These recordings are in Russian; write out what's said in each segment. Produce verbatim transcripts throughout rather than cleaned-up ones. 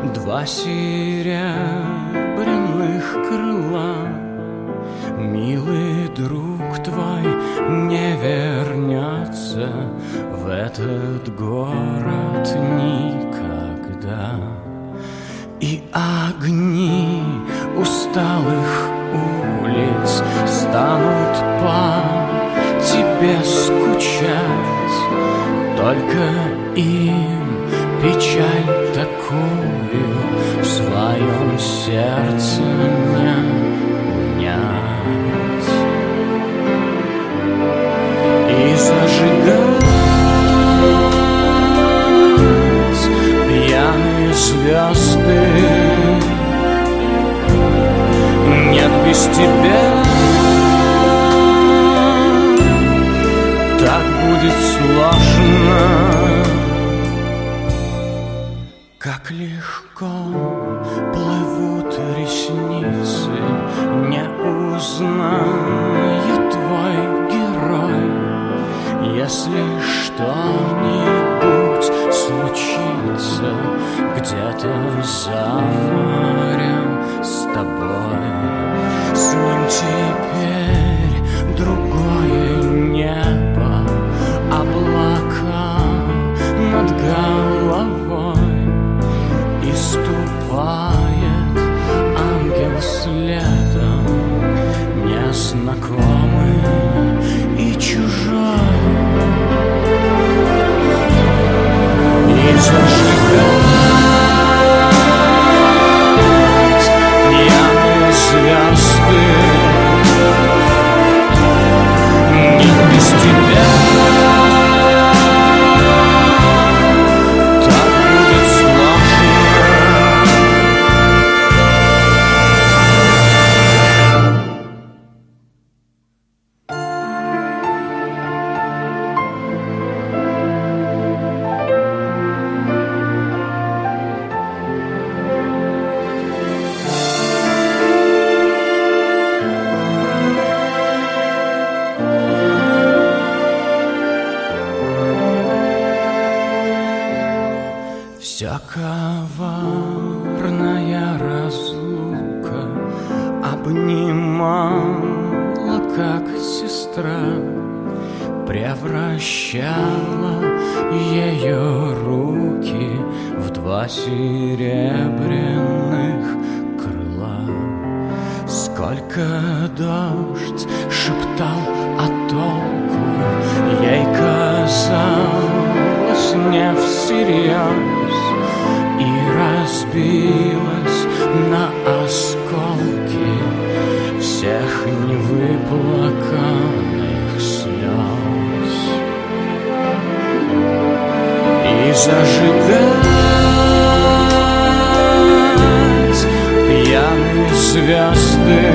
Два серебряных крыла, милый друг твой не вернется в этот город никогда. И огни усталых улиц станут по тебе скучать, только им печаль такую в своем сердце не унять. И зажигать пьяные звезды нет без тебя. Так будет сложно. Как легко плывут ресницы, не узнает твой герой. Если что-нибудь случится где-то за морем с тобой, с ним теперь другое небо, облака над головой, и ступает ангел следом, незнакомый и чужой. И зажигать пьяные звезды нет без тебя. Так будет сложно. Вся коварная разлука обнимала, как сестра, превращала ее руки в два серебряных крыла. Сколько дождь шептал о толку, ей казалось не всерьез, и разбилась на осколки всех невыплаканных слез. И зажигать пьяные звезды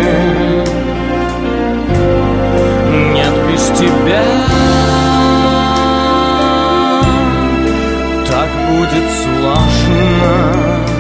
нет без тебя. Так будет сложно.